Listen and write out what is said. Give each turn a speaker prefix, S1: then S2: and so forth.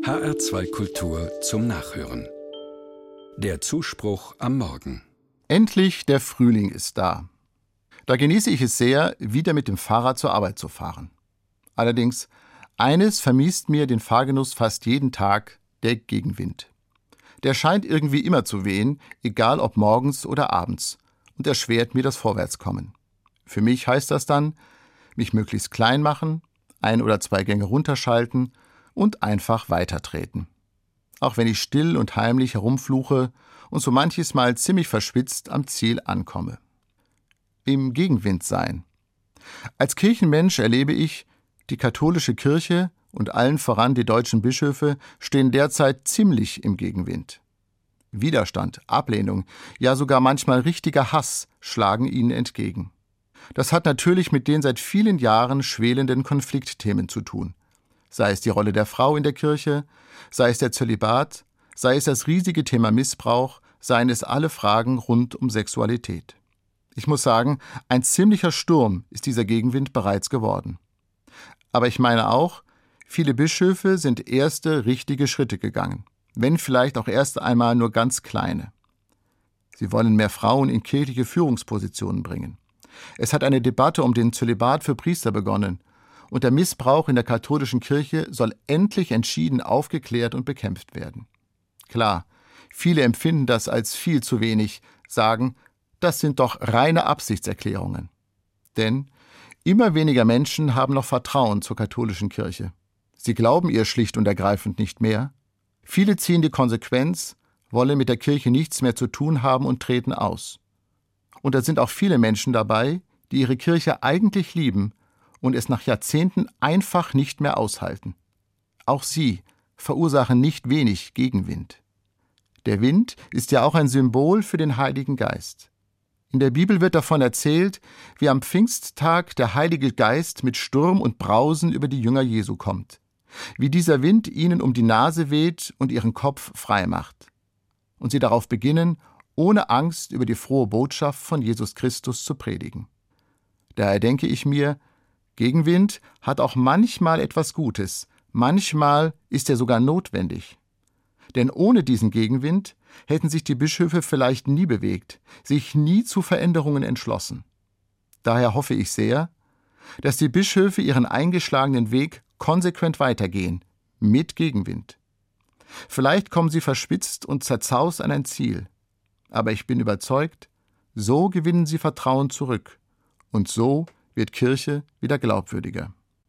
S1: HR2 Kultur zum Nachhören. Der Zuspruch am Morgen.
S2: Endlich der Frühling ist da. Da genieße ich es sehr, wieder mit dem Fahrrad zur Arbeit zu fahren. Allerdings, eines vermiest mir den Fahrgenuss fast jeden Tag: der Gegenwind. Der scheint irgendwie immer zu wehen, egal ob morgens oder abends, und erschwert mir das Vorwärtskommen. Für mich heißt das dann, mich möglichst klein machen, 1 oder 2 Gänge runterschalten und einfach weitertreten. Auch wenn ich still und heimlich herumfluche und so manches Mal ziemlich verschwitzt am Ziel ankomme. Im Gegenwind sein. Als Kirchenmensch erlebe ich, die katholische Kirche und allen voran die deutschen Bischöfe stehen derzeit ziemlich im Gegenwind. Widerstand, Ablehnung, ja sogar manchmal richtiger Hass schlagen ihnen entgegen. Das hat natürlich mit den seit vielen Jahren schwelenden Konfliktthemen zu tun. Sei es die Rolle der Frau in der Kirche, sei es der Zölibat, sei es das riesige Thema Missbrauch, seien es alle Fragen rund um Sexualität. Ich muss sagen, ein ziemlicher Sturm ist dieser Gegenwind bereits geworden. Aber ich meine auch, viele Bischöfe sind erste richtige Schritte gegangen, wenn vielleicht auch erst einmal nur ganz kleine. Sie wollen mehr Frauen in kirchliche Führungspositionen bringen. Es hat eine Debatte um den Zölibat für Priester begonnen und der Missbrauch in der katholischen Kirche soll endlich entschieden aufgeklärt und bekämpft werden. Klar, viele empfinden das als viel zu wenig, sagen, das sind doch reine Absichtserklärungen. Denn immer weniger Menschen haben noch Vertrauen zur katholischen Kirche. Sie glauben ihr schlicht und ergreifend nicht mehr. Viele ziehen die Konsequenz, wollen mit der Kirche nichts mehr zu tun haben und treten aus. Und da sind auch viele Menschen dabei, die ihre Kirche eigentlich lieben und es nach Jahrzehnten einfach nicht mehr aushalten. Auch sie verursachen nicht wenig Gegenwind. Der Wind ist ja auch ein Symbol für den Heiligen Geist. In der Bibel wird davon erzählt, wie am Pfingsttag der Heilige Geist mit Sturm und Brausen über die Jünger Jesu kommt, wie dieser Wind ihnen um die Nase weht und ihren Kopf frei macht. Und sie darauf beginnen, ohne Angst über die frohe Botschaft von Jesus Christus zu predigen. Daher denke ich mir, Gegenwind hat auch manchmal etwas Gutes, manchmal ist er sogar notwendig. Denn ohne diesen Gegenwind hätten sich die Bischöfe vielleicht nie bewegt, sich nie zu Veränderungen entschlossen. Daher hoffe ich sehr, dass die Bischöfe ihren eingeschlagenen Weg konsequent weitergehen, mit Gegenwind. Vielleicht kommen sie verschwitzt und zerzaust an ein Ziel, aber ich bin überzeugt, so gewinnen sie Vertrauen zurück und so wird Kirche wieder glaubwürdiger.